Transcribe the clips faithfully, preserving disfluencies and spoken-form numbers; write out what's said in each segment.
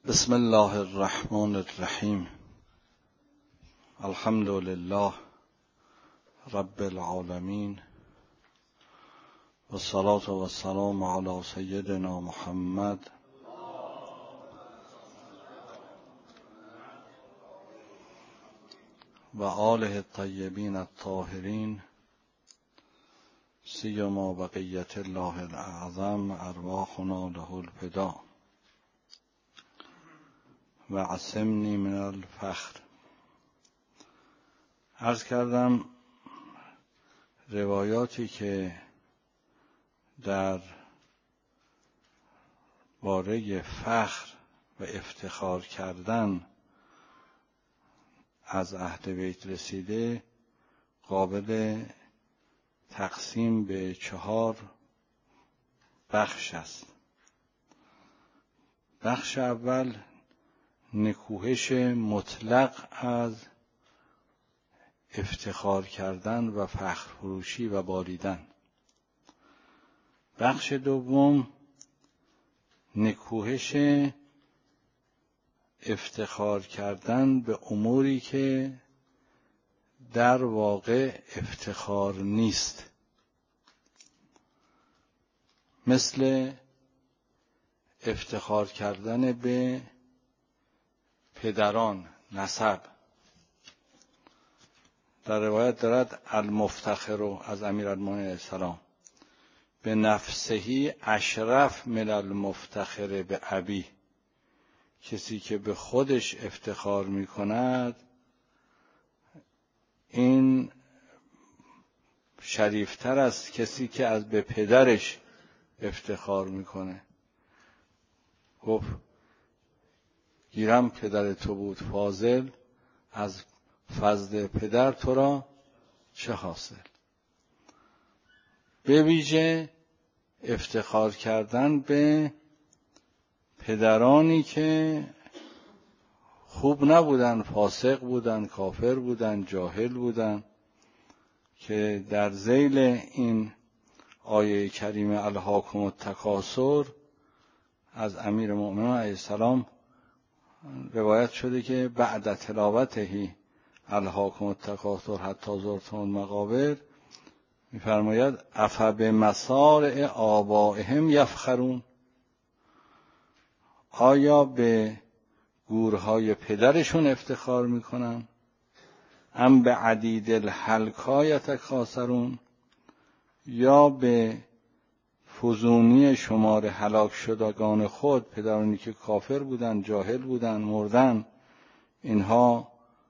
بسم الله الرحمن الرحیم. الحمد لله رب العالمین و الصلاة و السلام علی سیدنا محمد و آله الطیبین الطاهرین سیما بقیة الله الاعظم ارواحنا له الفدا و عصمنی من الفخر. عرض کردم روایاتی که در باره فخر و افتخار کردن از اهل بیت رسیده قابل تقسیم به چهار بخش است. بخش اول نکوهش مطلق از افتخار کردن و فخر فروشی و بالیدن. بخش دوم نکوهش افتخار کردن به اموری که در واقع افتخار نیست، مثل افتخار کردن به پدران، نسب. در روایت دارد المفتخر از امیرالمومنین علیه السلام به نفسهی اشرف من المفتخر به ابی. کسی که به خودش افتخار می کند این شریفتر است کسی که از به پدرش افتخار میکنه. گفت گیرم پدر تو بود فاضل، از فضل پدر تو را چه حاصل. به ویژه افتخار کردن به پدرانی که خوب نبودن، فاسق بودن، کافر بودن، جاهل بودن، که در ذیل این آیه کریمه الهاکم التکاثر از امیر المؤمنین علیه السلام روایت شده که بعد تلاوته الهاکم التکاثر حتی زرتم المقابر می‌فرماید افبمصارع آبائهم یفخرون. آیا به گورهای پدرشون افتخار میکنن؟ ام به عدید الحلقا یتکاثرون، یا به فزونی شمار هلاک شدگان خود، پدرانی که کافر بودن، جاهل بودن، مردن، اینها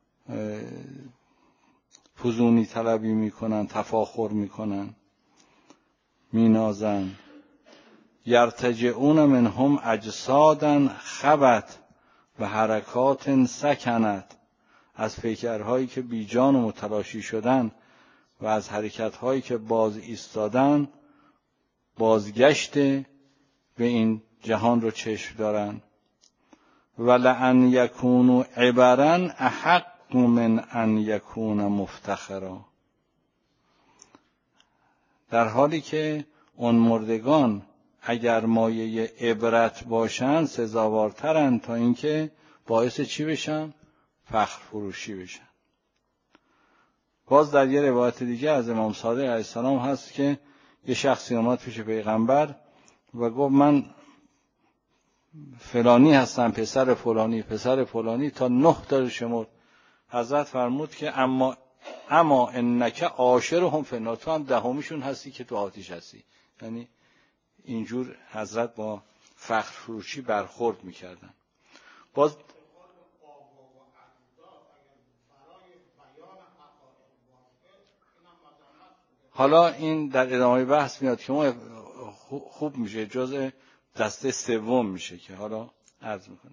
فزونی طلبی میکنن، تفاخر میکنن، مینازن. یرتجعون منهم اجسادا خبت و حرکات سکنت، از پیکرهایی که بی جان و متلاشی شدن و از حرکتهایی که باز ایستادن بازگشت به این جهان رو چشم دارن. ولئن یکونوا عبرا احق من ان یکون مفتخرا، در حالی که اون مردگان اگر مایه عبرت باشن سزاوارترن تا اینکه باعث چی بشن؟ فخر فروشی بشن. باز در یه روایت دیگه از امام صادق علیه السلام هست که یه شخصی اومد پیش پیغمبر و گفت من فلانی هستم، پسر فلانی، پسر فلانی، تا نه تا شمرد. حضرت فرمود که اما اما انک عاشرهم فی النار، تو هم دهمیشون هستی که تو آتش هستی. یعنی اینجور حضرت با فخر فروشی برخورد میکردن. باز حالا این در ادامه بحث میاد که ما خوب میشه، جزء دسته سوم میشه که حالا عرض میکنه.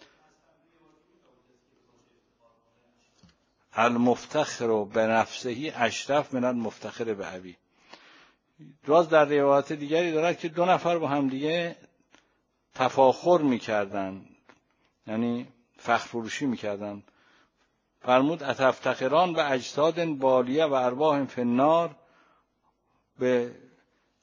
المفتخر به نفسهی اشرف من المفتخر به ابی. باز در روایت دیگری دارد که دو نفر با هم دیگه تفاخر میکردن، یعنی فخر فروشی میکردن. فرمود اتفتخران به اجساد بالیه و ارواح فی النار، به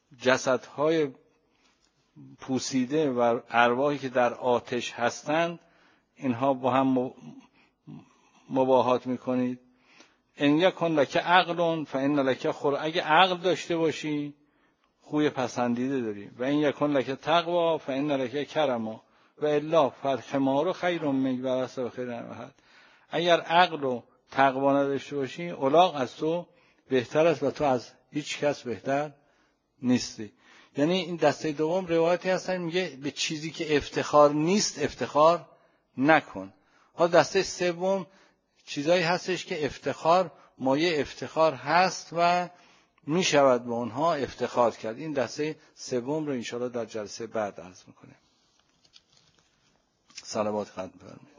جسدهای پوسیده و ارواحی که در آتش هستند اینها با هم مباهات میکنید. ان یکن لک عقل فان لک خلق، اگه عقل داشته باشی خوی پسندیده داری. و این یکن لک تقوا فان لک کرما و الا فالحمار خیر منک و اسب خیر احد. اگر عقل و تقوا نداشته باشی الاغ از تو بهتر است و تو از هیچ کس بهتر نیستی. یعنی این دسته دوم روایتی هستن میگه به چیزی که افتخار نیست افتخار نکن. ها دسته سوم چیزایی هستش که افتخار مایه افتخار هست و می شود به اونها افتخار کرد. این دسته سوم رو انشاءالله در جلسه بعد عرض میکنه. صلوات خدمت بفرمایید.